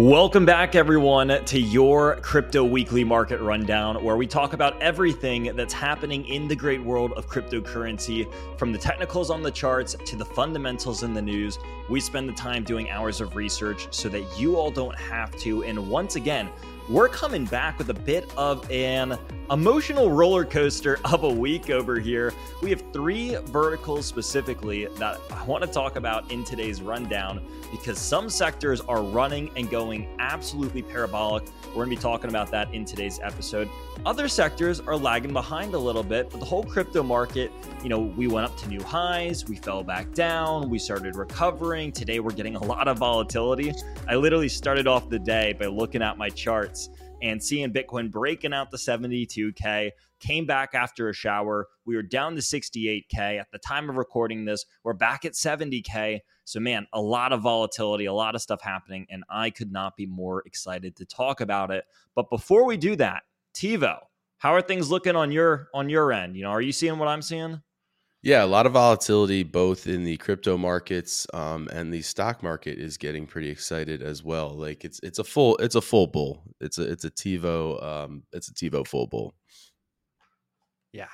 Welcome back, everyone, to your Crypto Weekly Market Rundown, where we talk about everything that's happening in the great world of cryptocurrency, from the technicals on the charts to the fundamentals in the news. We spend the time doing hours of research so that you all don't have to. And once again, we're coming back with a bit of an emotional roller coaster of a week over here. We have three verticals specifically that I want to talk about in today's rundown because some sectors are running and going absolutely parabolic. We're going to be talking about that in today's episode. Other sectors are lagging behind a little bit, but the whole crypto market, we went up to new highs, we fell back down, we started recovering. Today, we're getting a lot of volatility. I literally started off the day by looking at my charts and seeing Bitcoin breaking out the 72K, came back after a shower. We were down to 68K. At the time of recording this, we're back at 70K. So man, a lot of volatility, a lot of stuff happening, and I could not be more excited to talk about it. But before we do that, Tivo, how are things looking on your end? Are you seeing what I'm seeing? Yeah, a lot of volatility both in the crypto markets and the stock market is getting pretty excited as well. Like it's a full bull. It's a Tivo full bull. Yeah,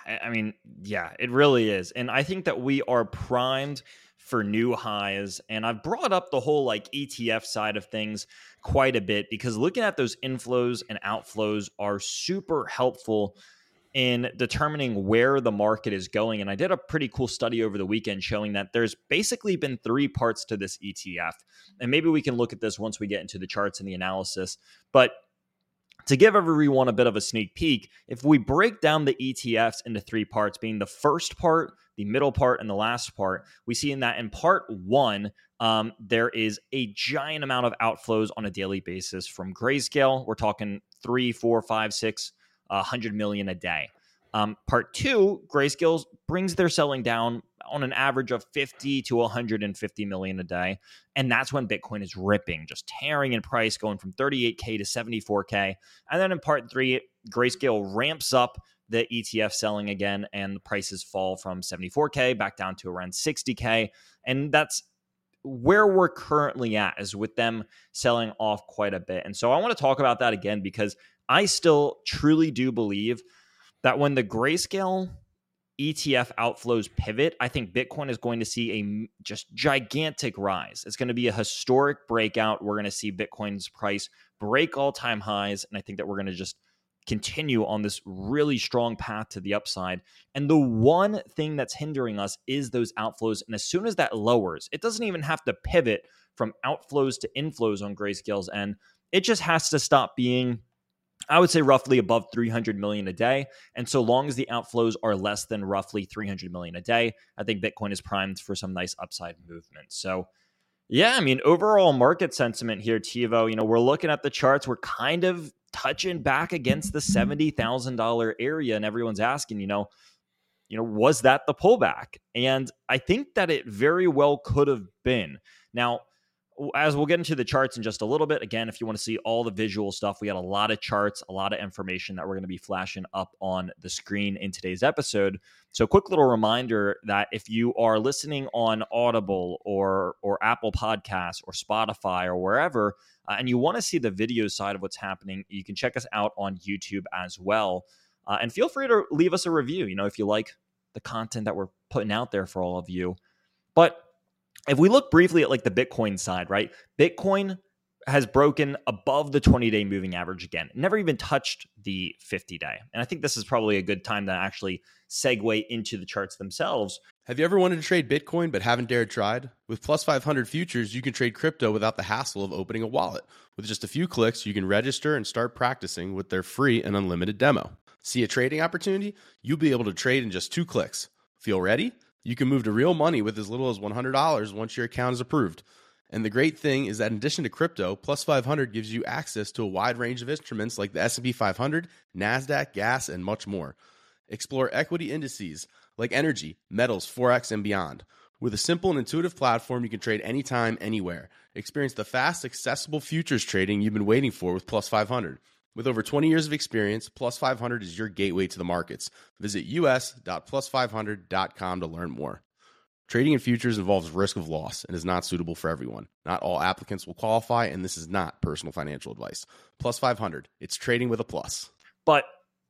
it really is. And I think that we are primed for new highs. And I've brought up the whole ETF side of things quite a bit because looking at those inflows and outflows are super helpful in determining where the market is going. And I did a pretty cool study over the weekend showing that there's basically been three parts to this ETF. And maybe we can look at this once we get into the charts and the analysis. But to give everyone a bit of a sneak peek, if we break down the ETFs into three parts, being the first part, the middle part, and the last part, we see in part one, there is a giant amount of outflows on a daily basis from Grayscale. We're talking 3, 4, 5, 6, 100 million a day. Part two, Grayscale brings their selling down on an average of 50 to 150 million a day. And that's when Bitcoin is ripping, just tearing in price, going from 38K to 74K. And then in part three, Grayscale ramps up the ETF selling again, and the prices fall from 74K back down to around 60K. And that's where we're currently at, is with them selling off quite a bit. And so I want to talk about that again because I still truly do believe that when the Grayscale ETF outflows pivot, I think Bitcoin is going to see a just gigantic rise. It's going to be a historic breakout. We're going to see Bitcoin's price break all-time highs, and I think that we're going to just continue on this really strong path to the upside. And the one thing that's hindering us is those outflows. And as soon as that lowers, it doesn't even have to pivot from outflows to inflows on Grayscale's end. It just has to stop being, I would say, roughly above 300 million a day. And so long as the outflows are less than roughly 300 million a day, I think Bitcoin is primed for some nice upside movement. So yeah, overall market sentiment here, Tivo, we're looking at the charts. We're kind of touching back against the $70,000 area. And everyone's asking, was that the pullback? And I think that it very well could have been. Now, as we'll get into the charts in just a little bit, again, if you want to see all the visual stuff, we got a lot of charts, a lot of information that we're going to be flashing up on the screen in today's episode. So quick little reminder that if you are listening on Audible or Apple Podcasts or Spotify or wherever, and you want to see the video side of what's happening, you can check us out on YouTube as well. And feel free to leave us a review, if you like the content that we're putting out there for all of you. But if we look briefly at the Bitcoin side, right? Bitcoin has broken above the 20-day moving average again. Never even touched the 50-day. And I think this is probably a good time to actually segue into the charts themselves. Have you ever wanted to trade Bitcoin but haven't dared tried? With Plus 500 Futures, you can trade crypto without the hassle of opening a wallet. With just a few clicks, you can register and start practicing with their free and unlimited demo. See a trading opportunity? You'll be able to trade in just 2 clicks. Feel ready? You can move to real money with as little as $100 once your account is approved. And the great thing is that in addition to crypto, Plus 500 gives you access to a wide range of instruments like the S&P 500, NASDAQ, gas, and much more. Explore equity indices like energy, metals, Forex, and beyond. With a simple and intuitive platform, you can trade anytime, anywhere. Experience the fast, accessible futures trading you've been waiting for with Plus 500. With over 20 years of experience, Plus 500 is your gateway to the markets. Visit us.plus500.com to learn more. Trading in futures involves risk of loss and is not suitable for everyone. Not all applicants will qualify, and this is not personal financial advice. Plus 500, it's trading with a plus. But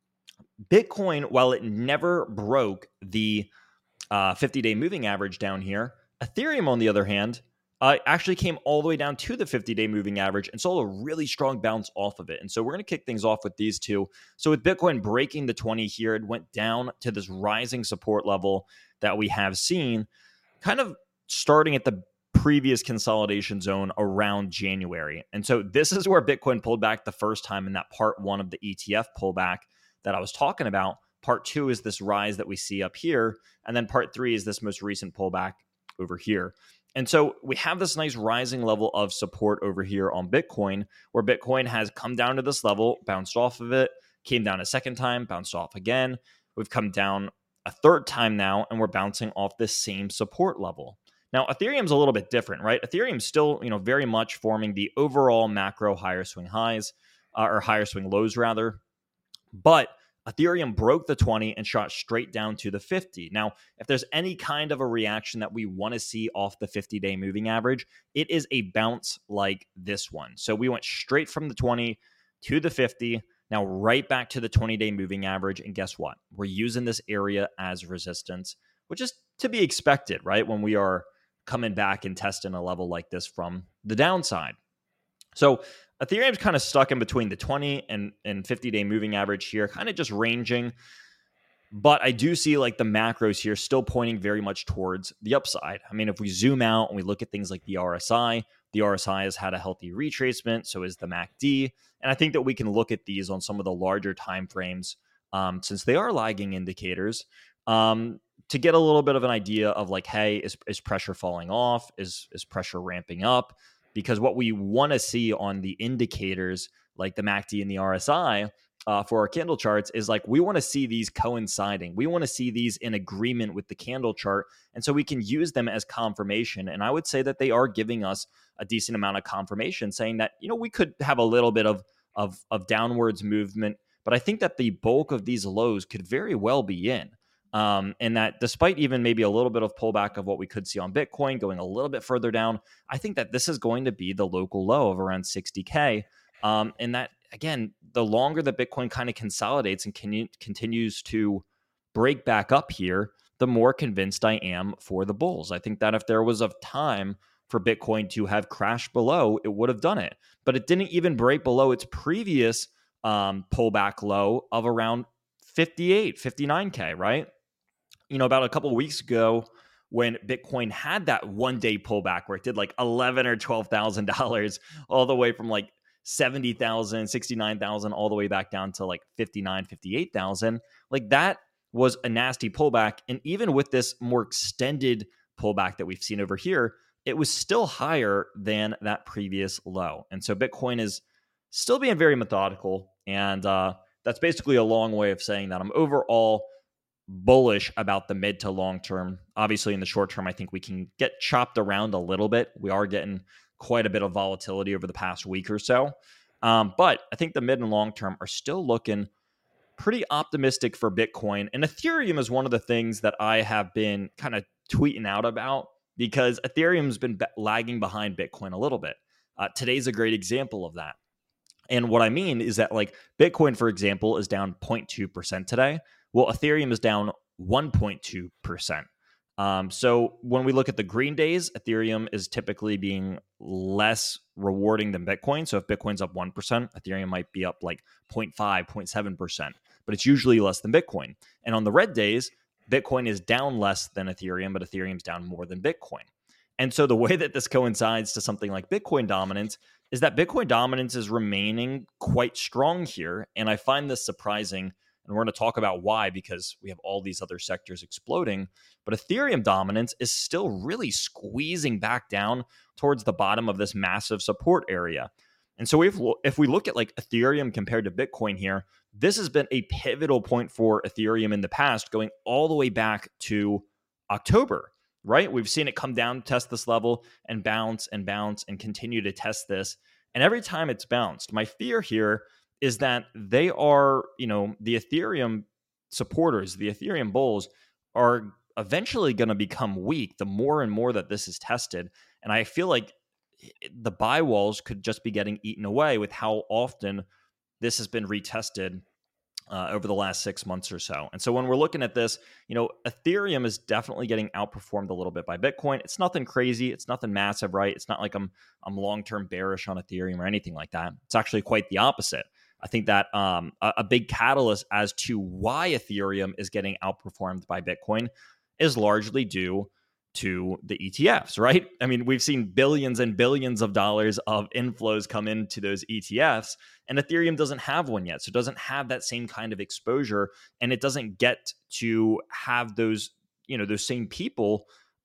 Bitcoin, while it never broke the 50-day moving average down here, Ethereum, on the other hand, actually came all the way down to the 50-day moving average and saw a really strong bounce off of it. And so we're going to kick things off with these two. So with Bitcoin breaking the 20 here, it went down to this rising support level that we have seen, kind of starting at the previous consolidation zone around January. And so this is where Bitcoin pulled back the first time in that part one of the ETF pullback that I was talking about. Part two is this rise that we see up here. And then part three is this most recent pullback over here. And so we have this nice rising level of support over here on Bitcoin, where Bitcoin has come down to this level, bounced off of it, came down a second time, bounced off again. We've come down a third time now, and we're bouncing off this same support level. Now, Ethereum's a little bit different, right? Ethereum's still, very much forming the overall macro higher swing highs, or higher swing lows rather. But Ethereum broke the 20 and shot straight down to the 50. Now, if there's any kind of a reaction that we want to see off the 50-day moving average, it is a bounce like this one. So we went straight from the 20 to the 50, now right back to the 20-day moving average. And guess what? We're using this area as resistance, which is to be expected, right? When we are coming back and testing a level like this from the downside. So Ethereum's kind of stuck in between the 20 and 50-day moving average here, kind of just ranging. But I do see like the macros here still pointing very much towards the upside. I mean, if we zoom out and we look at things like the RSI has had a healthy retracement, so is the MACD. And I think that we can look at these on some of the larger time frames, since they are lagging indicators, to get a little bit of an idea of like, hey, is pressure falling off? Is pressure ramping up? Because what we want to see on the indicators like the MACD and the RSI for our candle charts is like we want to see these coinciding. We want to see these in agreement with the candle chart. And so we can use them as confirmation. And I would say that they are giving us a decent amount of confirmation saying that, we could have a little bit of downwards movement. But I think that the bulk of these lows could very well be in. And that despite even maybe a little bit of pullback of what we could see on Bitcoin going a little bit further down, I think that this is going to be the local low of around 60K. And that, again, the longer that Bitcoin kind of consolidates and continues to break back up here, the more convinced I am for the bulls. I think that if there was a time for Bitcoin to have crashed below, it would have done it. But it didn't even break below its previous pullback low of around 58, 59K, right? About a couple of weeks ago when Bitcoin had that one-day pullback where it did like $11,000 or $12,000 all the way from like 70,000, 69,000 all the way back down to like 59, 58,000. Like that was a nasty pullback. And even with this more extended pullback that we've seen over here, it was still higher than that previous low. And so Bitcoin is still being very methodical. And that's basically a long way of saying that I'm overall bullish about the mid to long term. Obviously, in the short term, I think we can get chopped around a little bit. We are getting quite a bit of volatility over the past week or so. But I think the mid and long term are still looking pretty optimistic for Bitcoin. And Ethereum is one of the things that I have been kind of tweeting out about because Ethereum's been lagging behind Bitcoin a little bit. Today's a great example of that. And what I mean is that like Bitcoin, for example, is down 0.2% today. Well, Ethereum is down 1.2%. So when we look at the green days, Ethereum is typically being less rewarding than Bitcoin. So if Bitcoin's up 1%, Ethereum might be up like 0.5, 0.7%, but it's usually less than Bitcoin. And on the red days, Bitcoin is down less than Ethereum, but Ethereum's down more than Bitcoin. And so the way that this coincides to something like Bitcoin dominance is that Bitcoin dominance is remaining quite strong here. And I find this surprising. And we're going to talk about why, because we have all these other sectors exploding. But Ethereum dominance is still really squeezing back down towards the bottom of this massive support area. And so if we look at like Ethereum compared to Bitcoin here, this has been a pivotal point for Ethereum in the past, going all the way back to October, right? We've seen it come down, test this level, and bounce and continue to test this. And every time it's bounced, my fear here is that they are, the Ethereum supporters, the Ethereum bulls are eventually going to become weak the more and more that this is tested. And I feel like the buy walls could just be getting eaten away with how often this has been retested over the last 6 months or so. And so when we're looking at this, Ethereum is definitely getting outperformed a little bit by Bitcoin. It's nothing crazy. It's nothing massive, right? It's not like I'm long-term bearish on Ethereum or anything like that. It's actually quite the opposite. I think that a big catalyst as to why Ethereum is getting outperformed by Bitcoin is largely due to the ETFs, right? I mean, we've seen billions and billions of dollars of inflows come into those ETFs, and Ethereum doesn't have one yet. So it doesn't have that same kind of exposure, and it doesn't get to have those, those same people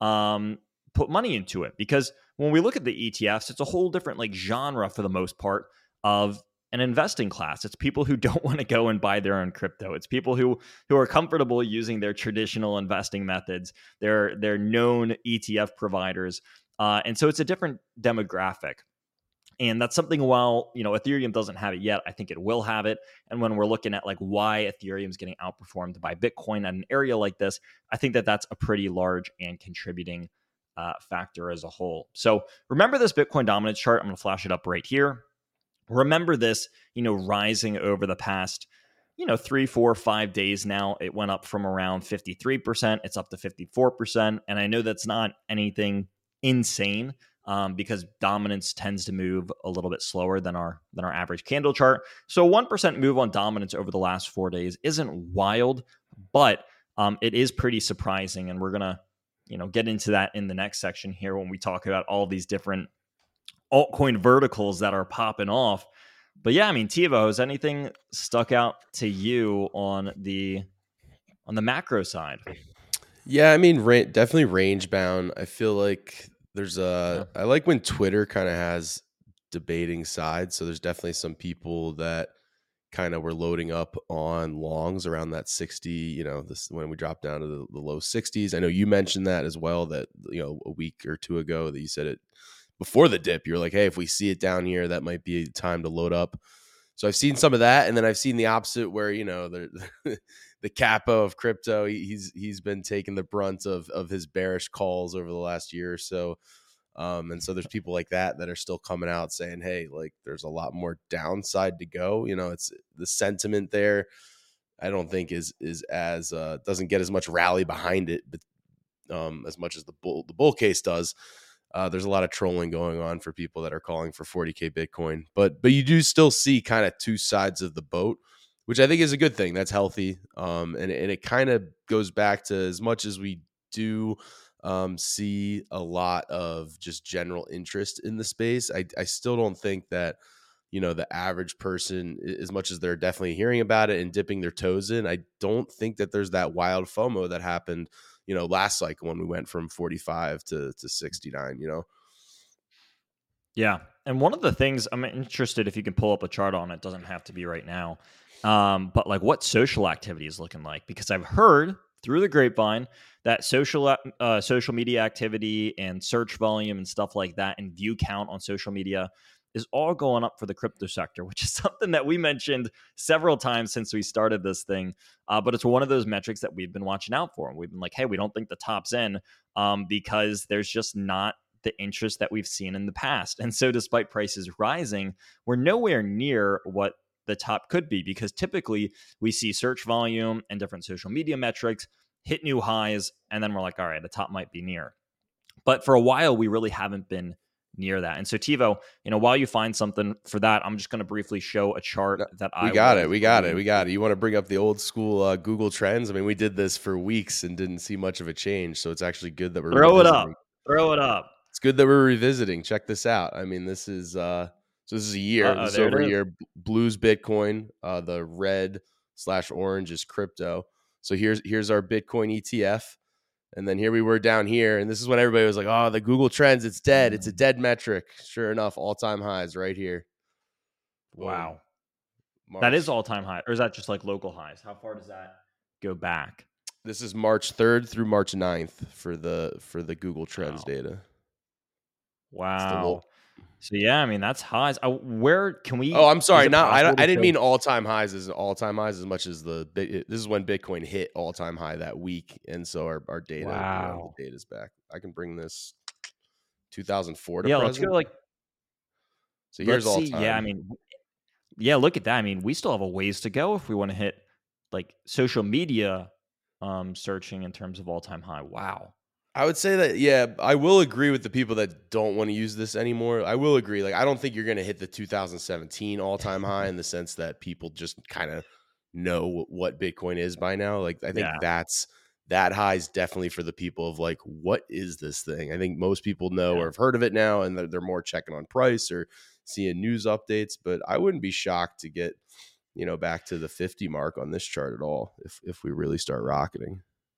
put money into it. Because when we look at the ETFs, it's a whole different like genre for the most part of an investing class. It's people who don't want to go and buy their own crypto. It's people who are comfortable using their traditional investing methods. They're known ETF providers, and so it's a different demographic. And that's something, while Ethereum doesn't have it yet, I think it will have it. And when we're looking at like why Ethereum is getting outperformed by Bitcoin at an area like this, I think that that's a pretty large and contributing factor as a whole. So remember this Bitcoin dominance chart. I'm going to flash it up right here. Remember this, rising over the past, 3, 4, 5 days now. It went up from around 53%. It's up to 54%. And I know that's not anything insane because dominance tends to move a little bit slower than our average candle chart. So 1% move on dominance over the last 4 days isn't wild, but it is pretty surprising. And we're going to, get into that in the next section here when we talk about all these different altcoin verticals that are popping off. But yeah, I mean, Tivo, has anything stuck out to you on the macro side? Yeah, I mean, definitely range bound. I feel like I like when Twitter kind of has debating sides. So there's definitely some people that kind of were loading up on longs around that 60, this when we dropped down to the low 60s. I know you mentioned that as well, that, a week or two ago, that you said it before the dip. You're like, hey, if we see it down here, that might be time to load up. So I've seen some of that, and then I've seen the opposite, where the capo of crypto, he's been taking the brunt of his bearish calls over the last year or so. And so there's people like that are still coming out saying, hey, like there's a lot more downside to go. It's the sentiment there, I don't think is as doesn't get as much rally behind it, but as much as the bull case does. There's a lot of trolling going on for people that are calling for 40K Bitcoin, but you do still see kind of two sides of the boat, which I think is a good thing. That's healthy. And it kind of goes back to, as much as we do see a lot of just general interest in the space, I still don't think that, the average person, as much as they're definitely hearing about it and dipping their toes in, I don't think that there's that wild FOMO that happened last cycle when we went from 45 to 69, Yeah. And one of the things I'm interested, if you can pull up a chart on it, doesn't have to be right now, but like what social activity is looking like, because I've heard through the grapevine that social media activity and search volume and stuff like that and view count on social media is all going up for the crypto sector, which is something that we mentioned several times since we started this thing. But it's one of those metrics that we've been watching out for. And we've been like, hey, we don't think the top's in because there's just not the interest that we've seen in the past. And so despite prices rising, we're nowhere near what the top could be, because typically we see search volume and different social media metrics hit new highs, and then we're like, all right, the top might be near. But for a while, we really haven't been near that. And so Tivo, while you find something for that, I'm just going to briefly show a chart that we got it. You want to bring up the old school Google Trends? I mean, we did this for weeks and didn't see much of a change. So it's actually good that we're Throw it up. It's good that we're revisiting. Check this out. I mean, this is a year. This is over a year. Blue's Bitcoin. The red/orange is crypto. So here's our Bitcoin ETF. And then here we were down here. And this is when everybody was like, oh, the Google Trends, it's dead. It's a dead metric. Sure enough, all-time highs right here. Wow. That is all-time high. Or is that just like local highs? How far does that go back? This is March 3rd through March 9th for the Google Trends data. Wow. So yeah, I mean that's highs. Where can Oh, we? I'm Is sorry. it Not possible to I didn't show? mean all-time highs as much as this is when Bitcoin hit all-time high that week, and so our data, the Wow. data's back. I can bring this 2004 to Yeah, let's go. present. Like, So here's let's all see. Yeah, I time. mean, yeah. Look at that. I mean, we still have a ways to go if we want to hit like social media searching in terms of all time high. Wow. I would say that, yeah, I will agree with the people that don't want to use this anymore. I will agree. Like, I don't think you're going to hit the 2017 all-time high in the sense that people just kind of know what Bitcoin is by now. Like, I think Yeah. that high is definitely for the people of like, what is this thing? I think most people know Yeah. or have heard of it now, and they're more checking on price or seeing news updates. But I wouldn't be shocked to get, back to the 50 mark on this chart at all if we really start rocketing.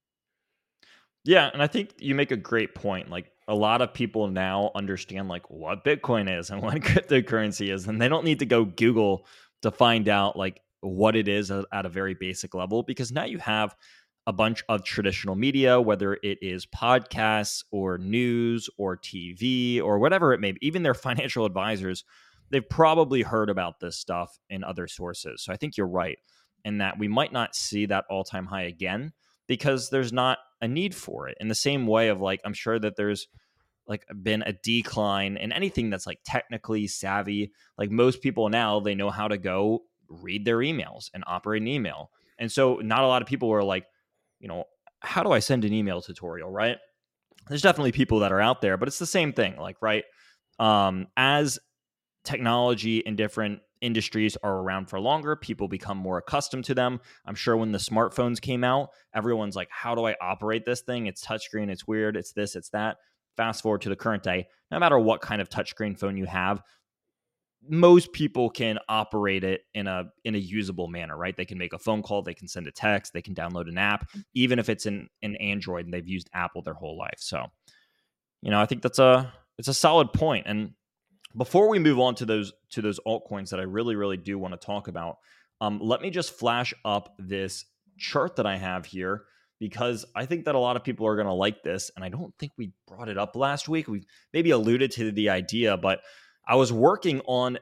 Yeah, and I think you make a great point. Like a lot of people now understand like what Bitcoin is and what cryptocurrency is, and they don't need to go Google to find out like what it is at a very basic level because now you have a bunch of traditional media, whether it is podcasts or news or TV or whatever it may be, even their financial advisors, they've probably heard about this stuff in other sources. So I think you're right in that we might not see that all-time high again because there's not a need for it in the same way of like I'm sure that there's like been a decline in anything that's like technically savvy. Like most people now they know how to go read their emails and operate an email, and so not a lot of people are like, you know, how do I send an email tutorial, right? There's definitely people that are out there, but it's the same thing, like, right? As technology in different industries are around for longer, people become more accustomed to them. I'm sure when the smartphones came out, everyone's like, how do I operate this thing? It's touchscreen, it's weird, it's this, it's that. Fast forward to the current day, no matter what kind of touchscreen phone you have, most people can operate it in a usable manner, right? They can make a phone call, they can send a text, they can download an app, even if it's in Android and they've used Apple their whole life. So, I think it's a solid point. And before we move on to those altcoins that I really do want to talk about, let me just flash up this chart that I have here because I think that a lot of people are going to like this, and I don't think we brought it up last week. We maybe alluded to the idea, but I was working on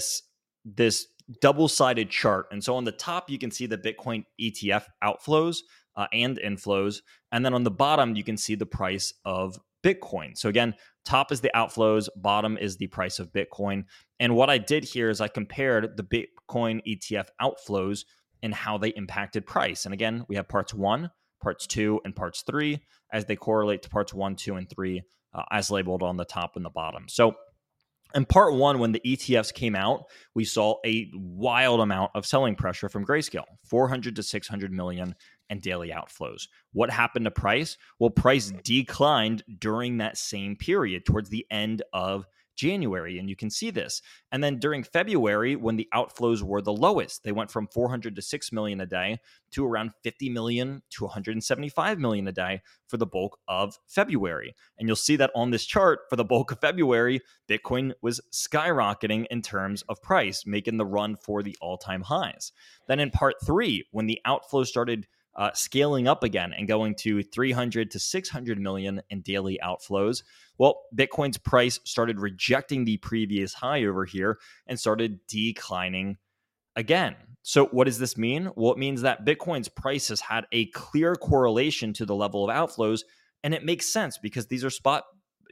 this double-sided chart, and so on the top you can see the Bitcoin ETF outflows and inflows, and then on the bottom you can see the price of Bitcoin. So again, top is the outflows, bottom is the price of Bitcoin. And what I did here is I compared the Bitcoin ETF outflows and how they impacted price. And again, we have parts 1, parts 2, and parts 3 as they correlate to parts 1, 2, and 3 as labeled on the top and the bottom. So in part 1, when the ETFs came out, we saw a wild amount of selling pressure from Grayscale, 400 to 600 million and daily outflows. What happened to price? Well, price declined during that same period towards the end of January, and you can see this. And then during February, when the outflows were the lowest, they went from 400 to 6 million a day to around 50 million to 175 million a day for the bulk of February. And you'll see that on this chart for the bulk of February, Bitcoin was skyrocketing in terms of price, making the run for the all-time highs. Then in part 3, when the outflows started scaling up again and going to 300 to 600 million in daily outflows, well, Bitcoin's price started rejecting the previous high over here and started declining again. So what does this mean? Well, it means that Bitcoin's price has had a clear correlation to the level of outflows, and it makes sense because these are spot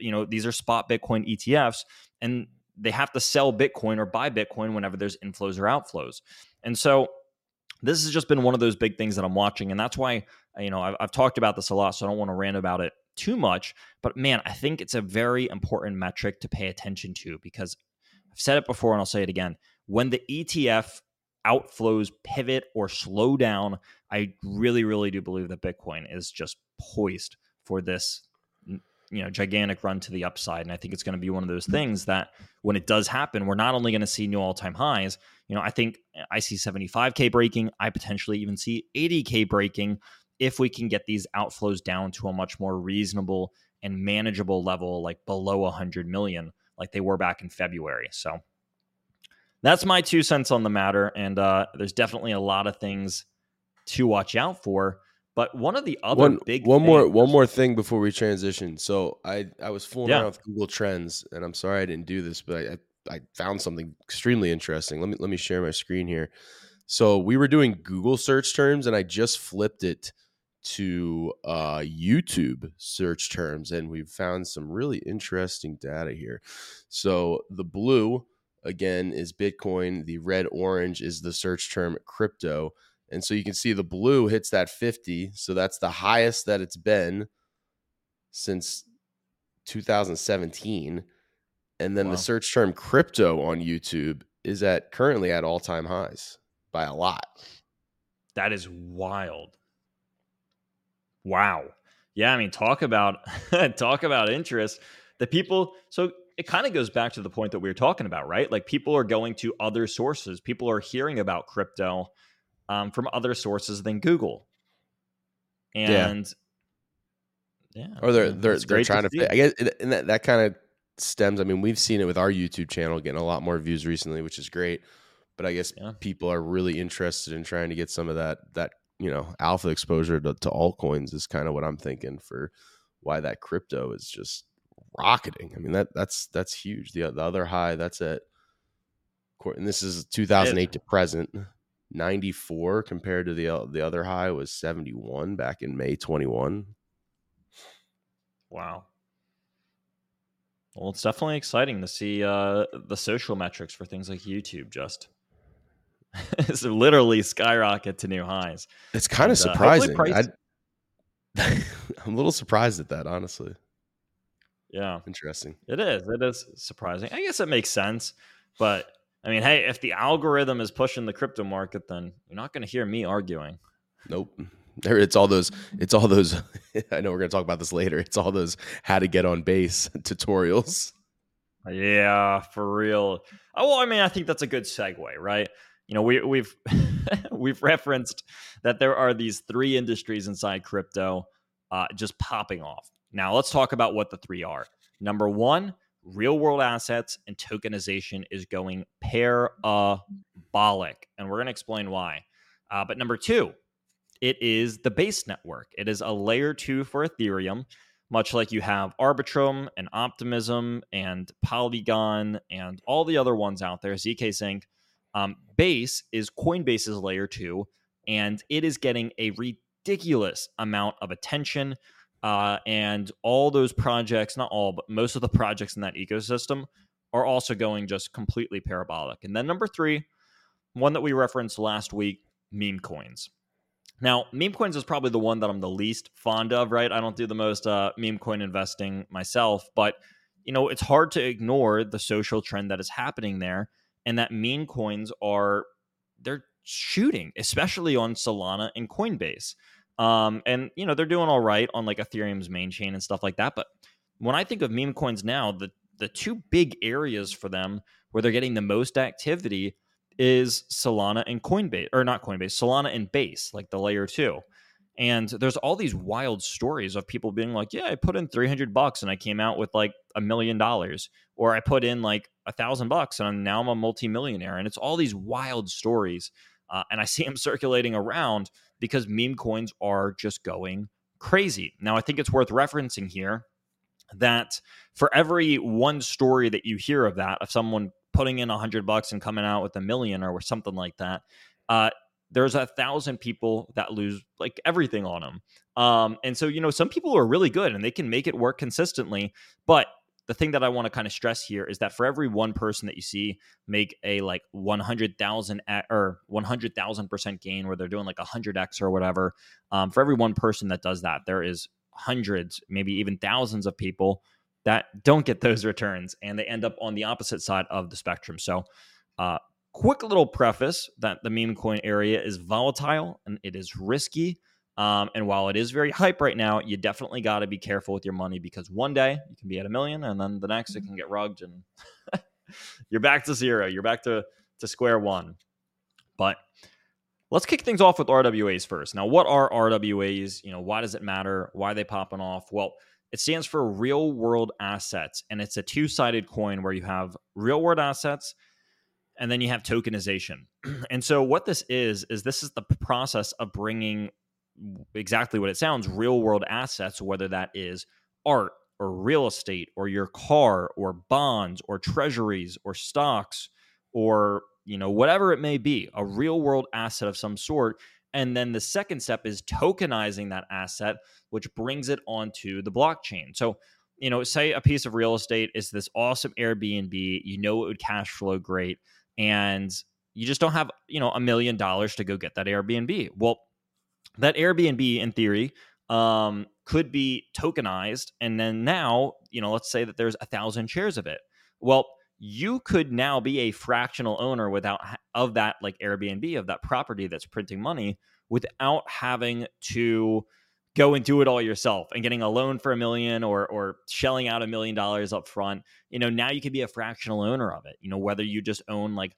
Bitcoin ETFs, and they have to sell Bitcoin or buy Bitcoin whenever there's inflows or outflows. And so this has just been one of those big things that I'm watching, and that's why I've talked about this a lot, so I don't want to rant about it too much. But man, I think it's a very important metric to pay attention to because I've said it before and I'll say it again. When the ETF outflows pivot or slow down, I really do believe that Bitcoin is just poised for this gigantic run to the upside. And I think it's going to be one of those things that when it does happen, we're not only going to see new all-time highs. I think I see 75K breaking. I potentially even see 80K breaking if we can get these outflows down to a much more reasonable and manageable level, like below 100 million, like they were back in February. So that's my 2 cents on the matter. And there's definitely a lot of things to watch out for. But one of the other One big one more things, one more thing before we transition. So I was fooling around yeah, with Google Trends, and I'm sorry I didn't do this, but I found something extremely interesting. Let me share my screen here. So we were doing Google search terms, and I just flipped it to YouTube search terms, and we found some really interesting data here. So the blue again is Bitcoin, the red orange is the search term crypto. And so you can see the blue hits that 50. So that's the highest that it's been since 2017. And then the wow, search term crypto on YouTube is currently at all-time highs by a lot. that is wild. Wow. Yeah, I mean, talk about talk about interest. The people, so it kind of goes back to the point that we were talking about, right? Like people are going to other sources. People are hearing about crypto from other sources than Google. Yeah. And yeah, Or I mean, it's they're great to trying to see. I guess and that kind of stems. I mean, we've seen it with our YouTube channel getting a lot more views recently, which is great. But I guess Yeah. people are really interested in trying to get some of that alpha exposure to altcoins is kind of what I'm thinking for why that crypto is just rocketing. I mean that's huge. The other high that's at, and this is It is. 2008 to present, 94 compared to the other high was 71 back in May 21. Wow. Well, it's definitely exciting to see the social metrics for things like YouTube just it's literally skyrocket to new highs. It's kind of And hopefully surprising. price, I'm a little surprised at that, honestly. yeah, Interesting. it is. It is surprising. I guess it makes sense. But I mean, hey, if the algorithm is pushing the crypto market, then you're not going to hear me arguing. Nope. It's all those. I know we're going to talk about this later. It's all those how to get on base tutorials. Yeah, for real. Oh, well, I mean, I think that's a good segue, right? You know, we've we've referenced that there are these three industries inside crypto just popping off. Now, let's talk about what the three are. Number one, real world assets and tokenization is going parabolic, and we're going to explain why. But number two, it is the base network. It is a layer two for Ethereum, much like you have Arbitrum and Optimism and Polygon and all the other ones out there, ZK Sync. Base is Coinbase's layer two, and it is getting a ridiculous amount of attention. And all those projects, not all, but most of the projects in that ecosystem are also going just completely parabolic. And then number three, one that we referenced last week, meme coins. Now, meme coins is probably the one that I'm the least fond of, right? I don't do the most meme coin investing myself, but you know, it's hard to ignore the social trend that is happening there, and that meme coins they're shooting, especially on Solana and Coinbase. And you know, they're doing all right on like Ethereum's main chain and stuff like that. But when I think of meme coins now, the two big areas for them where they're getting the most activity is Solana and Coinbase, or not Coinbase, Solana and Base, like the layer two. And there's all these wild stories of people being like, yeah, I put in $300 and I came out with like $1 million, or I put in like $1,000 and now I'm a multimillionaire. And it's all these wild stories. And I see them circulating around because meme coins are just going crazy. Now, I think it's worth referencing here that for every one story that you hear of that, of someone putting in $100 and coming out with $1 million or something like that, there's 1,000 people that lose like everything on them. And so, you know, some people are really good and they can make it work consistently. But the thing that I want to kind of stress here is that for every one person that you see make a like 100,000 or 100,000% gain where they're doing like 100x or whatever, for every one person that does that, there is hundreds, maybe even thousands of people that don't get those returns and they end up on the opposite side of the spectrum. So, quick little preface that the meme coin area is volatile and it is risky. And while it is very hype right now, you definitely got to be careful with your money because one day you can be at $1 million and then the next it can get rugged and you're back to zero. You're back to square one. But let's kick things off with RWAs first. Now, what are RWAs? You know, why does it matter? Why are they popping off? Well, it stands for real world assets, and it's a two-sided coin where you have real world assets and then you have tokenization. And so what this is this is the process of bringing exactly what it sounds, real world assets, whether that is art or real estate or your car or bonds or treasuries or stocks or, whatever it may be, a real world asset of some sort. And then the second step is tokenizing that asset, which brings it onto the blockchain. So, say a piece of real estate is this awesome Airbnb, it would cash flow great, and you just don't have, $1 million to go get that Airbnb. Well, that Airbnb, in theory, could be tokenized, and then now, let's say that there's 1,000 shares of it. Well, you could now be a fractional owner of that, like Airbnb, of that property that's printing money, without having to go and do it all yourself and getting a loan for $1 million or shelling out $1 million up front. Now you could be a fractional owner of it. Whether you just own like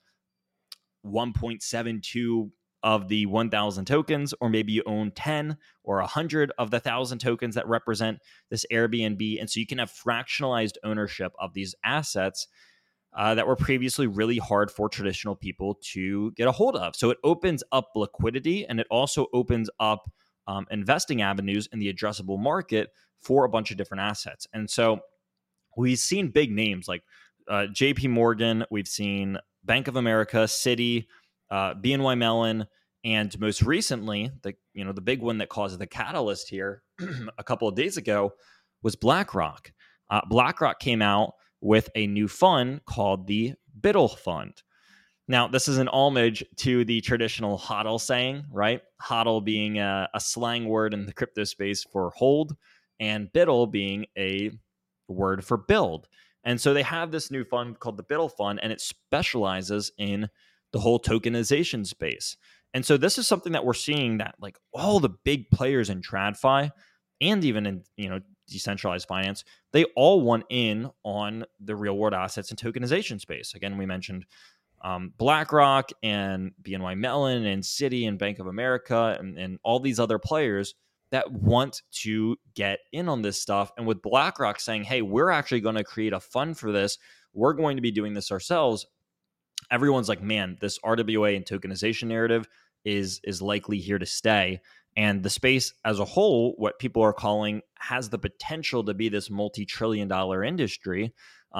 1.72 of the 1,000 tokens, or maybe you own 10 or 100 of the 1,000 tokens that represent this Airbnb. And so you can have fractionalized ownership of these assets that were previously really hard for traditional people to get a hold of. So it opens up liquidity, and it also opens up investing avenues in the addressable market for a bunch of different assets. And so we've seen big names like JP Morgan, we've seen Bank of America, Citi, BNY Mellon, and most recently, the big one that caused the catalyst here a couple of days ago was BlackRock. BlackRock came out with a new fund called the BUIDL Fund. Now, this is an homage to the traditional HODL saying, right? HODL being a slang word in the crypto space for hold, and BUIDL being a word for build. And so they have this new fund called the BUIDL Fund, and it specializes in the whole tokenization space. And so this is something that we're seeing, that like all the big players in TradFi and even in decentralized finance, they all want in on the real world assets and tokenization space. Again, we mentioned BlackRock and BNY Mellon and Citi and Bank of America and all these other players that want to get in on this stuff. And with BlackRock saying, hey, we're actually going to create a fund for this, we're going to be doing this ourselves, everyone's like, man, this RWA and tokenization narrative is likely here to stay. And the space as a whole, what people are calling, has the potential to be this multi-trillion-dollar industry.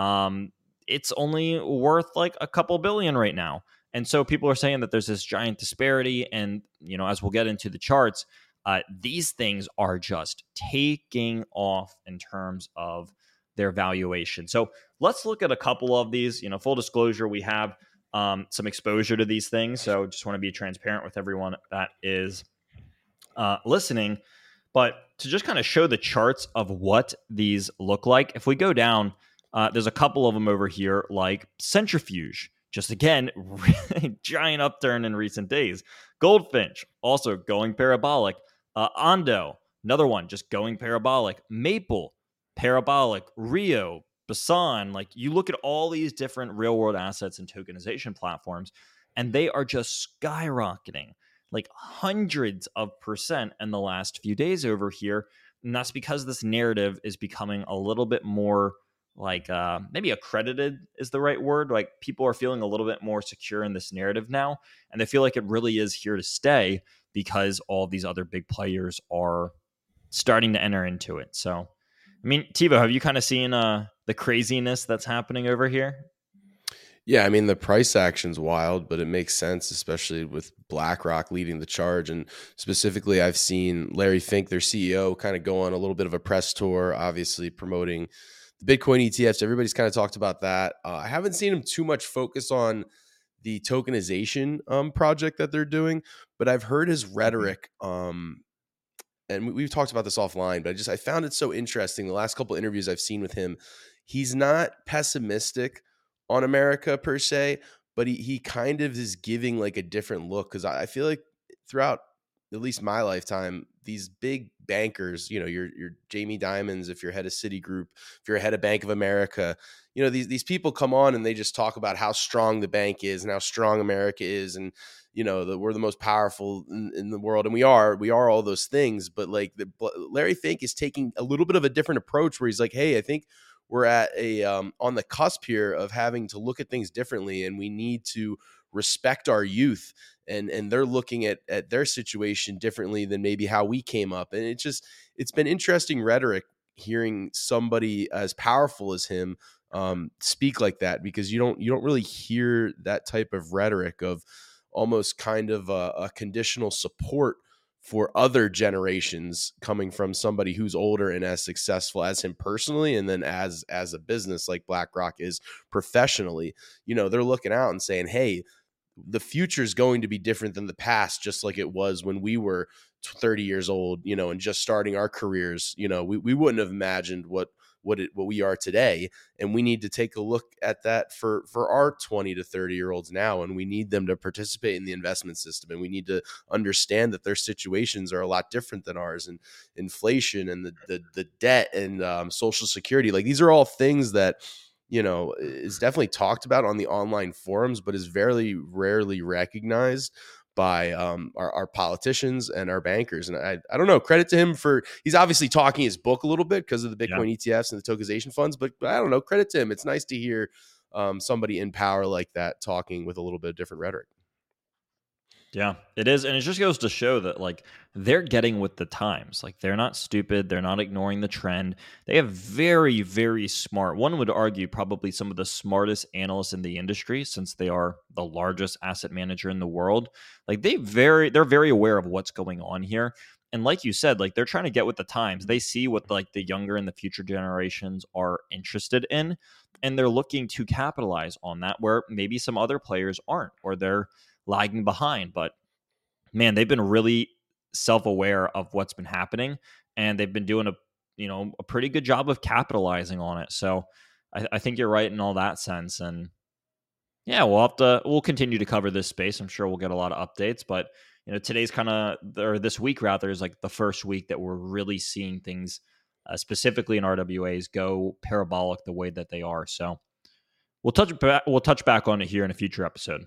It's only worth like a couple billion right now. And so people are saying that there's this giant disparity. And, as we'll get into the charts, these things are just taking off in terms of their valuation. So let's look at a couple of these. Full disclosure, we have some exposure to these things. So just want to be transparent with everyone that is listening. But to just kind of show the charts of what these look like, if we go down, there's a couple of them over here, like Centrifuge. Just again, really giant upturn in recent days. Goldfinch, also going parabolic. Ondo, another one, just going parabolic. Maple, parabolic. Rio, Basan. Like, you look at all these different real world assets and tokenization platforms, and they are just skyrocketing, like hundreds of percent in the last few days over here. And that's because this narrative is becoming a little bit more like maybe accredited is the right word. Like, people are feeling a little bit more secure in this narrative now, and they feel like it really is here to stay because all these other big players are starting to enter into it. So, I mean, Thibaut, have you kind of seen the craziness that's happening over here? Yeah, I mean, the price action's wild, but it makes sense, especially with BlackRock leading the charge. And specifically, I've seen Larry Fink, their CEO, kind of go on a little bit of a press tour, obviously promoting the Bitcoin ETFs. Everybody's kind of talked about that. I haven't seen him too much focus on the tokenization project that they're doing, but I've heard his rhetoric. And we've talked about this offline, but I found it so interesting. The last couple of interviews I've seen with him, he's not pessimistic on America per se, but he kind of is giving like a different look. Cause I feel like throughout at least my lifetime, these big bankers, your Jamie Dimons, if you're head of Citigroup, if you're head of Bank of America, these people come on and they just talk about how strong the bank is and how strong America is. And, that we're the most powerful in the world. And we are all those things. But like Larry Fink is taking a little bit of a different approach where he's like, hey, I think we're at a on the cusp here of having to look at things differently, and we need to respect our youth, and they're looking at their situation differently than maybe how we came up. And it's been interesting rhetoric hearing somebody as powerful as him speak like that, because you don't really hear that type of rhetoric of almost kind of a conditional support for other generations coming from somebody who's older and as successful as him personally, and then as a business like BlackRock is professionally. They're looking out and saying, hey, the future is going to be different than the past, just like it was when we were 30 years old, and just starting our careers. We wouldn't have imagined what we are today, and we need to take a look at that for our 20 to 30 year olds now, and we need them to participate in the investment system, and we need to understand that their situations are a lot different than ours, and inflation and the debt and social security, like these are all things that is definitely talked about on the online forums, but is very rarely recognized by our politicians and our bankers. And I don't know, credit to him for, he's obviously talking his book a little bit because of the Bitcoin ETFs and the tokenization funds, but I don't know, credit to him. It's nice to hear somebody in power like that talking with a little bit of different rhetoric. Yeah, it is. And it just goes to show that like they're getting with the times. Like they're not stupid. They're not ignoring the trend. They have very, very smart, one would argue probably some of the smartest analysts in the industry, since they are the largest asset manager in the world. Like they're very aware of what's going on here. And like you said, like they're trying to get with the times. They see what like the younger and the future generations are interested in, and they're looking to capitalize on that where maybe some other players aren't, or they're lagging behind. But man, they've been really self-aware of what's been happening, and they've been doing a pretty good job of capitalizing on it. So I think you're right in all that sense. And yeah, we'll continue to cover this space. I'm sure we'll get a lot of updates, but today's or this week rather, is like the first week that we're really seeing things specifically in RWAs go parabolic the way that they are. So we'll touch back on it here in a future episode.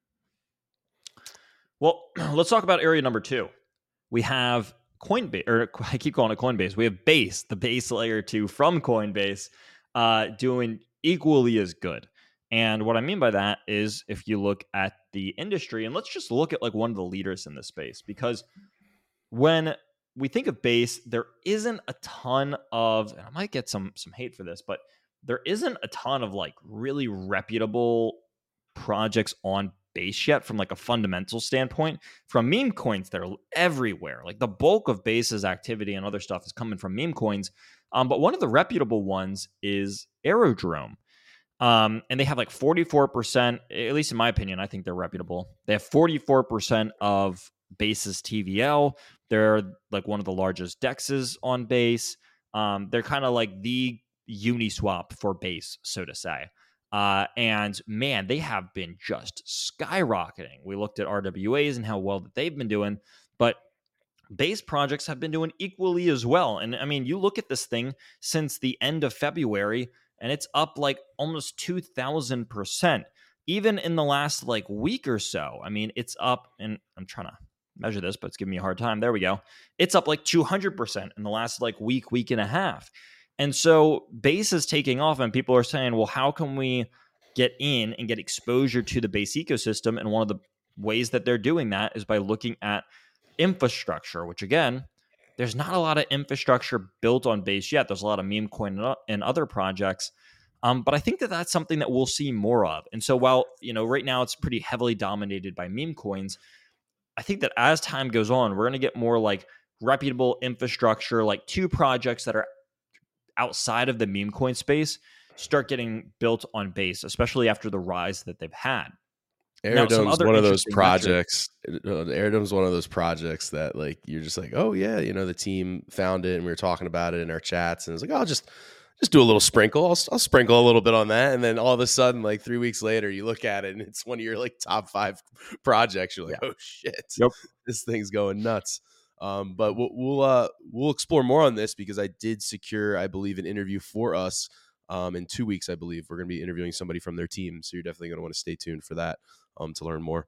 Well, let's talk about area number 2. We have Coinbase, or I keep calling it Coinbase. We have Base, the base layer 2 from Coinbase, doing equally as good. And what I mean by that is if you look at the industry, and let's just look at like one of the leaders in this space, because when we think of Base, there isn't a ton of, and I might get some hate for this, but there isn't a ton of like really reputable projects on Base yet from like a fundamental standpoint. From meme coins, they're everywhere. Like the bulk of Base's activity and other stuff is coming from meme coins. But one of the reputable ones is Aerodrome. And they have like 44%, at least in my opinion, I think they're reputable. They have 44% of Base's TVL. They're like one of the largest DEXs on Base. They're kind of like the Uniswap for Base, so to say. And man, they have been just skyrocketing. We looked at RWAs and how well that they've been doing, but Base projects have been doing equally as well. And I mean, you look at this thing since the end of February, and it's up like almost 2,000%. Even in the last like week or so, I mean, it's up, and I'm trying to measure this, but it's giving me a hard time. There we go. It's up like 200% in the last like week and a half. And so Base is taking off, and people are saying, well, how can we get in and get exposure to the Base ecosystem? And one of the ways that they're doing that is by looking at infrastructure, which again, there's not a lot of infrastructure built on Base yet. There's a lot of meme coin and other projects. But I think that that's something that we'll see more of. And so while, right now it's pretty heavily dominated by meme coins, I think that as time goes on, we're going to get more like reputable infrastructure, like 2 projects that are outside of the meme coin space start getting built on Base, especially after the rise that they've had. Aerodome's one of those projects. Aerodome's one of those projects that like you're just like, oh yeah, the team found it and we were talking about it in our chats, and it's like, oh, just do a little sprinkle. I'll sprinkle a little bit on that, and then all of a sudden, like 3 weeks later, you look at it and it's one of your like top 5 projects. You're like, oh shit, yep, this thing's going nuts. But we'll explore more on this, because I did secure, I believe, an interview for us. In 2 weeks, I believe we're going to be interviewing somebody from their team. So you're definitely going to want to stay tuned for that, to learn more.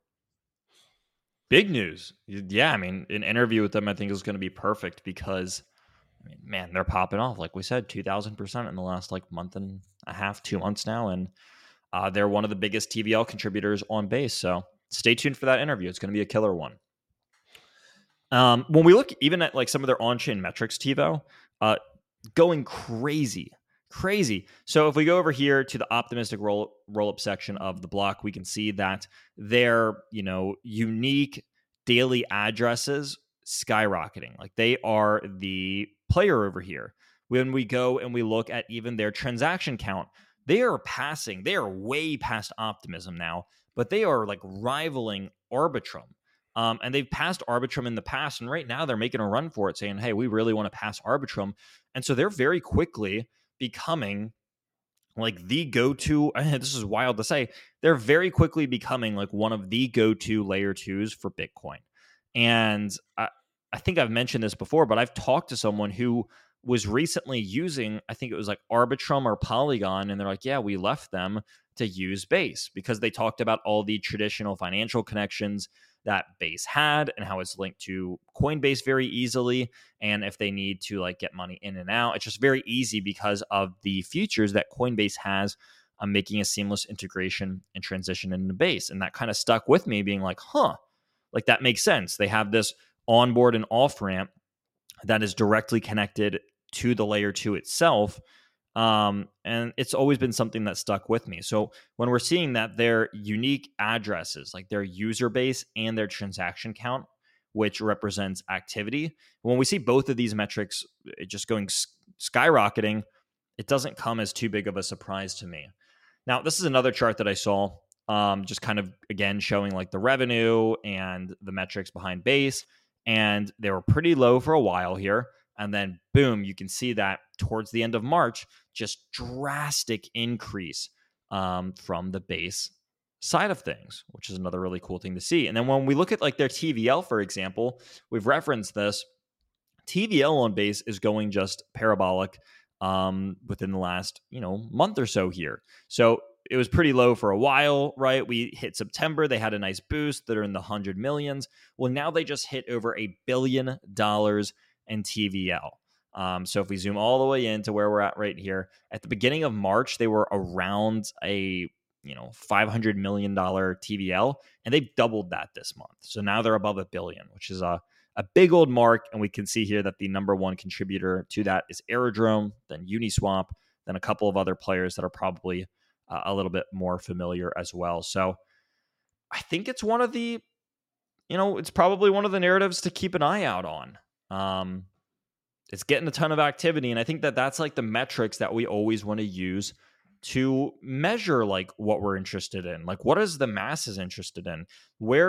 Big news. Yeah. I mean, an interview with them, I think, is going to be perfect, because I mean, man, they're popping off. Like we said, 2,000% in the last like month and a half, 2 months now. And They're one of the biggest TVL contributors on Base. So stay tuned for that interview. It's going to be a killer one. When we look even at like some of their on-chain metrics, TiVo, going crazy. So if we go over here to the optimistic roll-up section of the block, we can see that their unique daily addresses skyrocketing. Like they are the player over here. When we go and we look at even their transaction count, they are way past Optimism now, but they are like rivaling Arbitrum. And they've passed Arbitrum in the past, and right now they're making a run for it, saying, hey, we really want to pass Arbitrum. And so they're very quickly becoming like the go-to, this is wild to say, they're very quickly becoming like one of the go-to layer 2s for Bitcoin. And I think I've mentioned this before, but I've talked to someone who was recently using, I think it was like Arbitrum or Polygon, and they're like, yeah, we left them to use Base because they talked about all the traditional financial connections that Base had and how it's linked to Coinbase very easily. And if they need to like get money in and out, it's just very easy because of the features that Coinbase has on making a seamless integration and transition into Base. And that kind of stuck with me being like, like that makes sense. They have this onboard and off ramp that is directly connected to the layer 2 itself. And it's always been something that stuck with me. So when we're seeing that their unique addresses, like their user base and their transaction count, which represents activity, when we see both of these metrics just going skyrocketing, it doesn't come as too big of a surprise to me. Now, this is another chart that I saw, just kind of, again, showing like the revenue and the metrics behind Base. And they were pretty low for a while here. And then, boom, you can see that towards the end of March, just drastic increase from the Base side of things, which is another really cool thing to see. And then when we look at like their TVL, for example, we've referenced this. TVL on Base is going just parabolic within the last month or so here. So it was pretty low for a while, right? We hit September. They had a nice boost. They're in the 100 millions. Well, now they just hit over $1 billion in TVL. So if we zoom all the way into where we're at right here, at the beginning of March, they were around a $500 million TVL, and they've doubled that this month. So now they're above $1 billion, which is a big old mark. And we can see here that the number one contributor to that is Aerodrome, then Uniswap, then a couple of other players that are probably a little bit more familiar as well. So I think it's one of the, it's probably one of the narratives to keep an eye out on. It's getting a ton of activity. And I think that that's like the metrics that we always want to use to measure like what we're interested in. Like what is the masses interested in? Where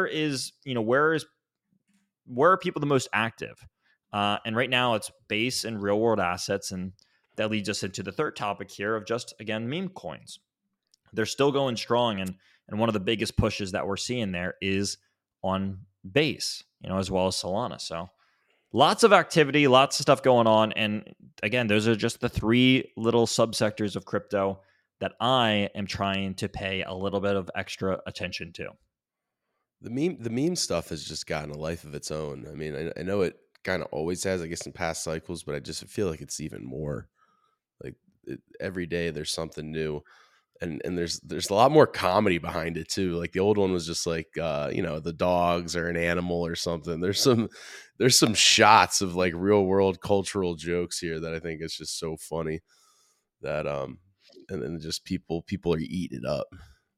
are people the most active? And right now it's Base and real world assets. And that leads us into the third topic here of just, again, meme coins. They're still going strong. And one of the biggest pushes that we're seeing there is on Base, as well as Solana. So lots of activity, lots of stuff going on. And again, those are just the three little subsectors of crypto that I am trying to pay a little bit of extra attention to. The meme stuff has just gotten a life of its own. I mean, I know it kind of always has, I guess, in past cycles, but I just feel like it's even more. Like every day there's something new. And there's a lot more comedy behind it too. Like the old one was just like the dogs or an animal or something. There's some shots of like real world cultural jokes here that I think is just so funny that and then just people are eating it up.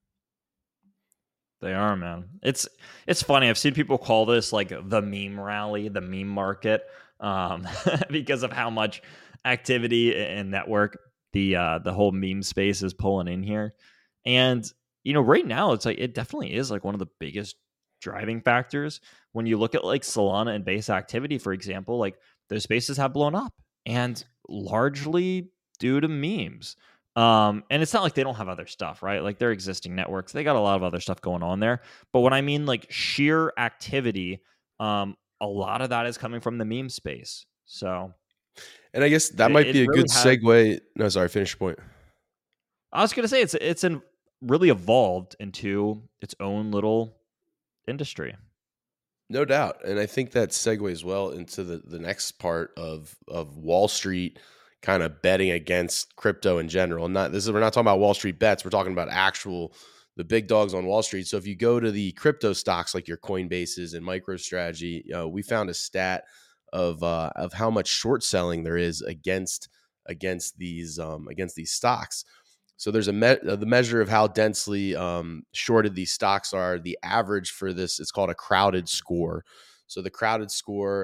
They are, man. It's funny. I've seen people call this like the meme rally, the meme market, because of how much activity and network the whole meme space is pulling in here. And right now it's like it definitely is like one of the biggest driving factors when you look at like Solana and Base activity, for example. Like those spaces have blown up, and largely due to memes. And it's not like they don't have other stuff, right? Like their existing networks, they got a lot of other stuff going on there. But when I mean like sheer activity, a lot of that is coming from the meme space. So, and I guess that might be a really good segue. No, sorry, finish your point. I was going to say it's really evolved into its own little industry. No doubt. And I think that segues well into the next part of Wall Street kind of betting against crypto in general. We're not talking about Wall Street bets. We're talking about the big dogs on Wall Street. So if you go to the crypto stocks like your Coinbases and MicroStrategy, we found a stat of how much short selling there is against these stocks. So there's the measure of how densely shorted these stocks are. The average for this, it's called a crowded score. So the crowded score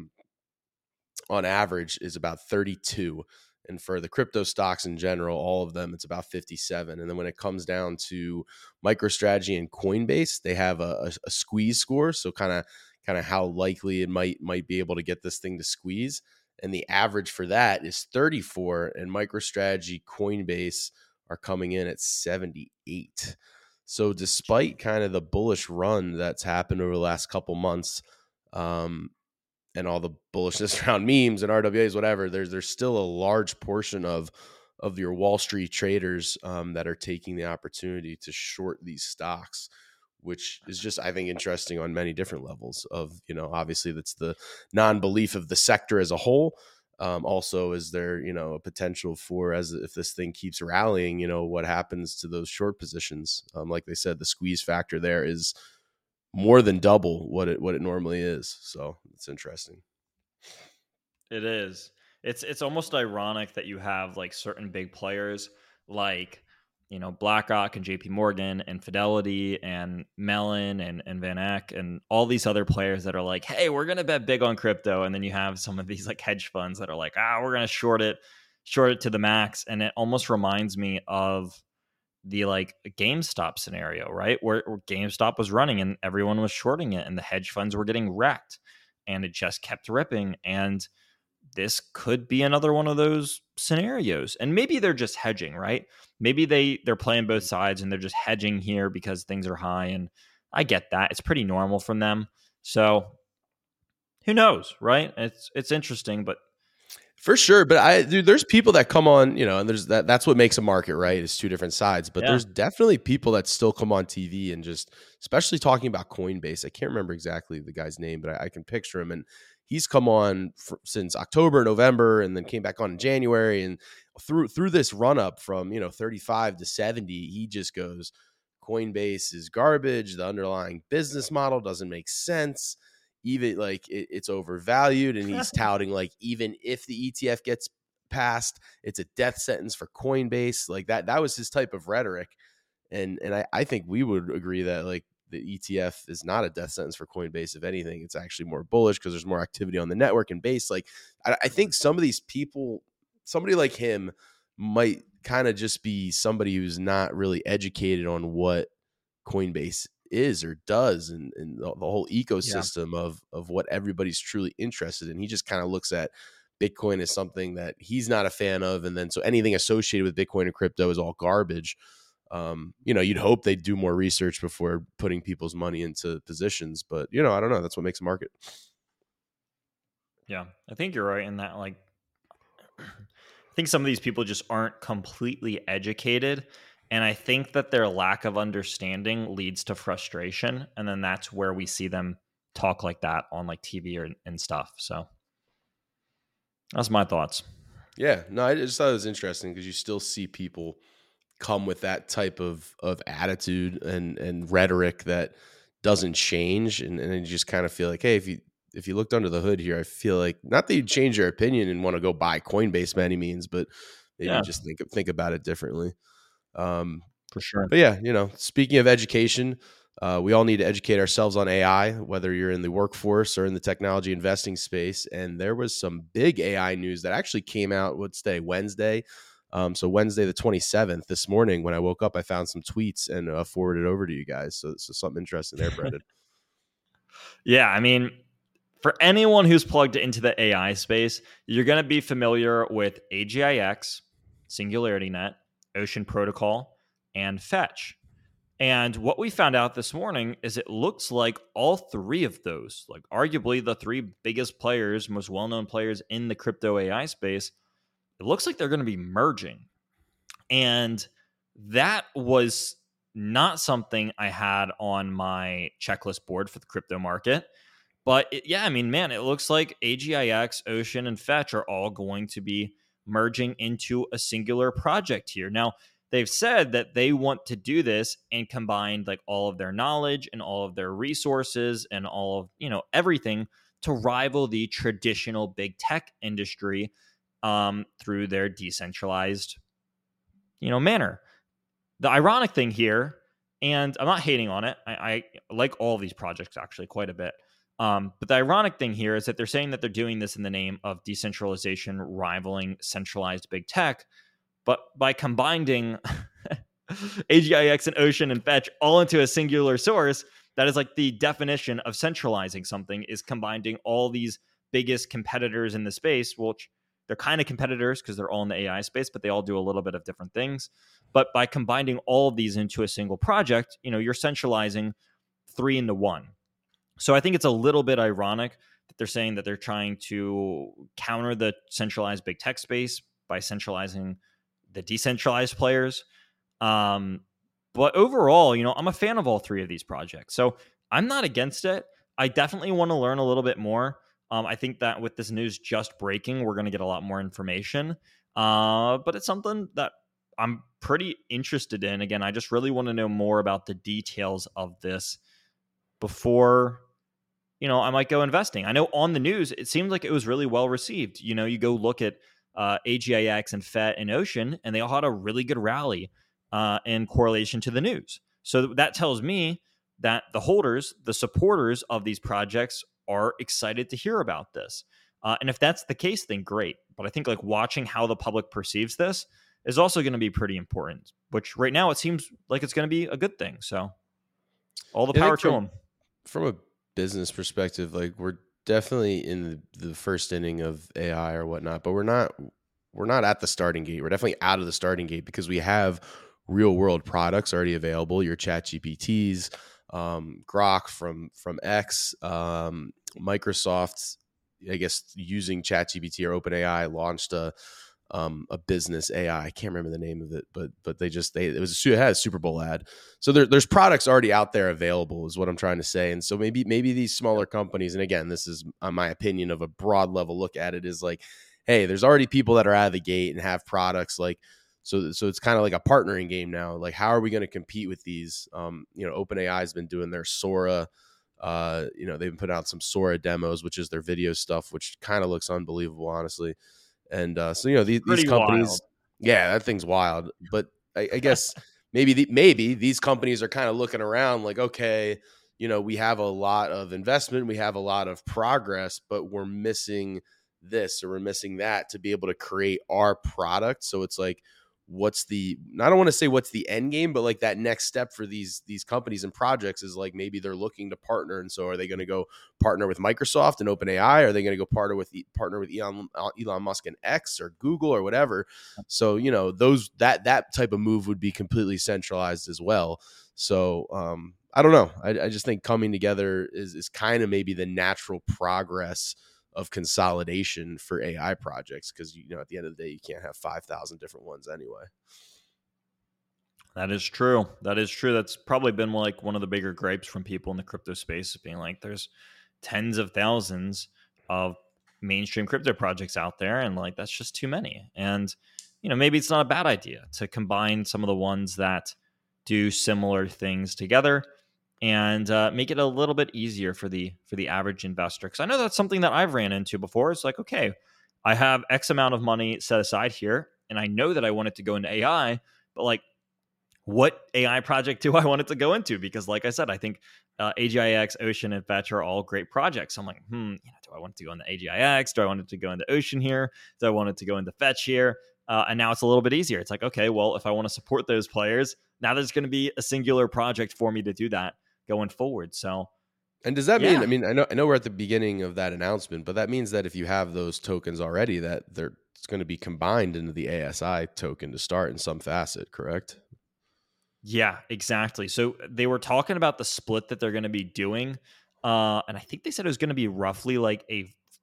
on average is about 32. And for the crypto stocks in general, all of them, it's about 57. And then when it comes down to MicroStrategy and Coinbase, they have a squeeze score. So kind of how likely it might be able to get this thing to squeeze. And the average for that is 34. And MicroStrategy, Coinbase are coming in at 78. So despite kind of the bullish run that's happened over the last couple months, and all the bullishness around memes and RWAs, whatever, there's still a large portion of your Wall Street traders that are taking the opportunity to short these stocks, which is just, I think, interesting on many different levels of, obviously that's the non-belief of the sector as a whole. Also, is there, a potential for, as if this thing keeps rallying, what happens to those short positions? Like they said, the squeeze factor there is more than double what it normally is. So it's interesting. It is. It's almost ironic that you have like certain big players like, BlackRock and JP Morgan and Fidelity and Mellon and Van Eck and all these other players that are like, hey, we're going to bet big on crypto. And then you have some of these like hedge funds that are like, we're going to short it to the max. And it almost reminds me of the like GameStop scenario, right? Where GameStop was running and everyone was shorting it and the hedge funds were getting wrecked and it just kept ripping. And this could be another one of those scenarios. And maybe they're just hedging, right? Maybe they're playing both sides and they're just hedging here because things are high. And I get that. It's pretty normal from them. So who knows, right? It's interesting, but for sure. But there's people that come on, and that's what makes a market, right? It's two different sides. But there's definitely people that still come on TV and just, especially talking about Coinbase. I can't remember exactly the guy's name, but I can picture him. And he's come on since October, November, and then came back on in January. And through this run up from 35 to 70, he just goes, Coinbase is garbage. The underlying business model doesn't make sense. Even like it's overvalued, and he's touting like even if the ETF gets passed, it's a death sentence for Coinbase. Like that was his type of rhetoric, and I think we would agree that like the ETF is not a death sentence for Coinbase. If anything, it's actually more bullish because there's more activity on the network and base. Like I think some of these people, somebody like him, might kind of just be somebody who's not really educated on what Coinbase is or does and the whole ecosystem of what everybody's truly interested in. He just kind of looks at Bitcoin as something that he's not a fan of, and then so anything associated with Bitcoin and crypto is all garbage. You'd hope they'd do more research before putting people's money into positions, but I don't know. That's what makes a market. Yeah, I think you're right in that. Like, I think some of these people just aren't completely educated. And I think that their lack of understanding leads to frustration. And then that's where we see them talk like that on like TV and stuff. So that's my thoughts. Yeah, no, I just thought it was interesting because you still see people come with that type of attitude and rhetoric that doesn't change. And you just kind of feel like, hey, if you looked under the hood here, I feel like not that you change your opinion and want to go buy Coinbase by any means, but maybe just think about it differently. For sure. But yeah, speaking of education, we all need to educate ourselves on AI, whether you're in the workforce or in the technology investing space. And there was some big AI news that actually came out, what's today, Wednesday. So Wednesday, the 27th, this morning, when I woke up, I found some tweets and forwarded over to you guys. So something interesting there, Brendan. Yeah. I mean, for anyone who's plugged into the AI space, you're going to be familiar with AGIX, SingularityNet, Ocean Protocol, and Fetch. And what we found out this morning is it looks like all three of those, like arguably the three biggest players, most well-known players in the crypto AI space, it looks like they're going to be merging. And that was not something I had on my checklist board for the crypto market. But it looks like AGIX, Ocean, and Fetch are all going to be merging into a singular project here. Now, they've said that they want to do this and combine like all of their knowledge and all of their resources and all of, everything to rival the traditional big tech industry through their decentralized, manner. The ironic thing here, and I'm not hating on it, I like all of these projects actually quite a bit. But the ironic thing here is that they're saying that they're doing this in the name of decentralization rivaling centralized big tech. But by combining AGIX and Ocean and Fetch all into a singular source, that is like the definition of centralizing something, is combining all these biggest competitors in the space, which they're kind of competitors because they're all in the AI space, but they all do a little bit of different things. But by combining all of these into a single project, you're centralizing 3 into 1. So I think it's a little bit ironic that they're saying that they're trying to counter the centralized big tech space by centralizing the decentralized players. But overall, I'm a fan of all 3 of these projects. So I'm not against it. I definitely want to learn a little bit more. I think that with this news just breaking, we're going to get a lot more information. But it's something that I'm pretty interested in. Again, I just really want to know more about the details of this before, I might go investing. I know on the news, it seems like it was really well received. You go look at AGIX and FET and Ocean, and they all had a really good rally in correlation to the news. So that tells me that the holders, the supporters of these projects are excited to hear about this. And if that's the case, then great. But I think like watching how the public perceives this is also going to be pretty important, which right now it seems like it's going to be a good thing. So all the power to them. From a business perspective, like we're definitely in the first inning of AI or whatnot, but we're not at the starting gate. We're definitely out of the starting gate because we have real world products already available. Your ChatGPTs, Grok from X, Microsoft, I guess using ChatGPT or OpenAI launched a business AI. I can't remember the name of it, but it had a Super Bowl ad. So there's products already out there available is what I'm trying to say. And so maybe these smaller companies, and again, this is my opinion of a broad level look at it, is like, hey, there's already people that are out of the gate and have products like, so it's kind of like a partnering game now. Like, how are we going to compete with these? OpenAI has been doing their Sora. They've been putting out some Sora demos, which is their video stuff, which kind of looks unbelievable, honestly. And these companies, wild. Yeah, that thing's wild. But I guess maybe these companies are kind of looking around like, okay, we have a lot of investment, we have a lot of progress, but we're missing this or we're missing that to be able to create our product. So it's like, I don't want to say what's the end game, but like that next step for these companies and projects is like maybe they're looking to partner. And so are they going to go partner with Microsoft and OpenAI? Are they going to go partner with Elon Musk and X or Google or whatever? So, that type of move would be completely centralized as well. So I don't know. I just think coming together is kind of maybe the natural progress of consolidation for AI projects, because at the end of the day you can't have 5,000 different ones anyway. That is true. That's probably been like one of the bigger gripes from people in the crypto space, being like there's tens of thousands of mainstream crypto projects out there, and like that's just too many. And maybe it's not a bad idea to combine some of the ones that do similar things together and make it a little bit easier for the average investor. Because I know that's something that I've ran into before. It's like, okay, I have X amount of money set aside here, and I know that I want it to go into AI, but like, what AI project do I want it to go into? Because like I said, I think AGIX, Ocean, and Fetch are all great projects. So I'm like, do I want it to go into AGIX? Do I want it to go into Ocean here? Do I want it to go into Fetch here? And now it's a little bit easier. It's like, okay, well, if I want to support those players, now there's going to be a singular project for me to do that going forward. So, and does that mean, I know we're at the beginning of that announcement, but that means that if you have those tokens already, that it's going to be combined into the ASI token to start in some facet, correct? Yeah, exactly. So they were talking about the split that they're going to be doing. And I think they said it was going to be roughly like a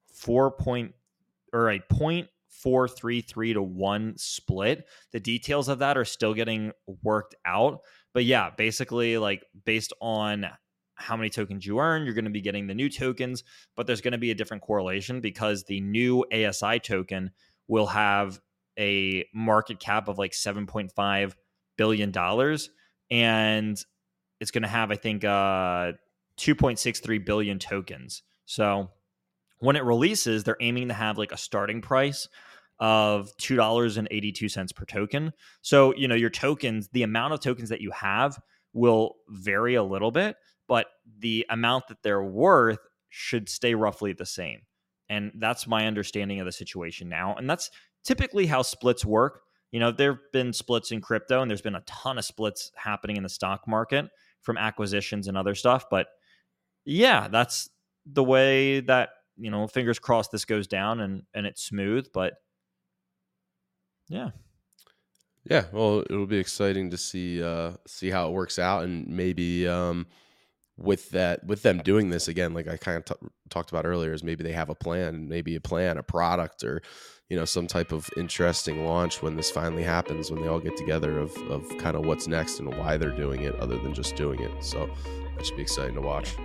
0.433 to 1 split. The details of that are still getting worked out. But yeah, basically like based on how many tokens you earn, you're going to be getting the new tokens, but there's going to be a different correlation because the new ASI token will have a market cap of like $7.5 billion. And it's going to have, I think, 2.63 billion tokens. So when it releases, they're aiming to have like a starting price of $2.82 per token. So, your tokens, the amount of tokens that you have will vary a little bit, but the amount that they're worth should stay roughly the same. And that's my understanding of the situation now. And that's typically how splits work. There have been splits in crypto, and there's been a ton of splits happening in the stock market from acquisitions and other stuff. But yeah, that's the way that, fingers crossed this goes down and it's smooth. But yeah. Yeah, well, it'll be exciting to see how it works out, and maybe with them doing this again, like I kind of talked about earlier, is maybe they have a plan, a product, or some type of interesting launch when this finally happens, when they all get together of kind of what's next and why they're doing it, other than just doing it. So that should be exciting to watch.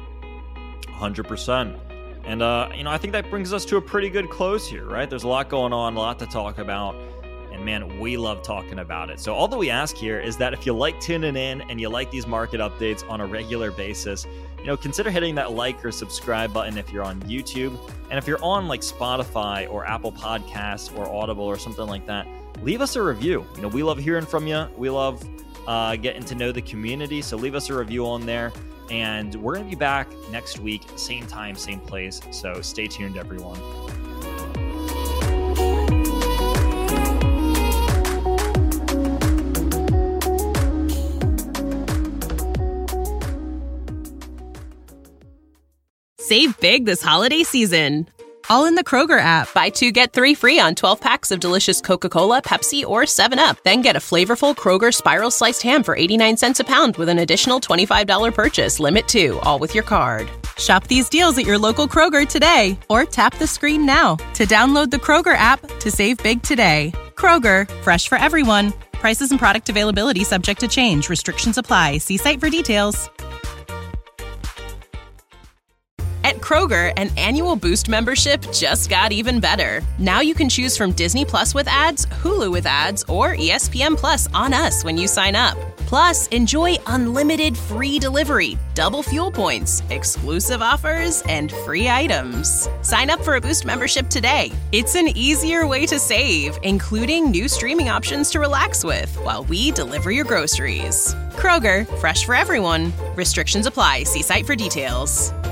100%. And I think that brings us to a pretty good close here, right? There's a lot going on, a lot to talk about. And man, we love talking about it. So all that we ask here is that if you like tuning in and you like these market updates on a regular basis, consider hitting that like or subscribe button if you're on YouTube. And if you're on like Spotify or Apple Podcasts or Audible or something like that, leave us a review. We love hearing from you. We love getting to know the community. So leave us a review on there. And we're going to be back next week, same time, same place. So stay tuned, everyone. Save big this holiday season, all in the Kroger app. Buy 2, get 3 free on 12 packs of delicious Coca-Cola, Pepsi, or 7-Up. Then get a flavorful Kroger Spiral Sliced Ham for 89 cents a pound with an additional $25 purchase. Limit 2, all with your card. Shop these deals at your local Kroger today, or tap the screen now to download the Kroger app to save big today. Kroger, fresh for everyone. Prices and product availability subject to change. Restrictions apply. See site for details. At Kroger, an annual Boost membership just got even better. Now you can choose from Disney Plus with ads, Hulu with ads, or ESPN Plus on us when you sign up. Plus, enjoy unlimited free delivery, double fuel points, exclusive offers, and free items. Sign up for a Boost membership today. It's an easier way to save, including new streaming options to relax with while we deliver your groceries. Kroger, fresh for everyone. Restrictions apply. See site for details.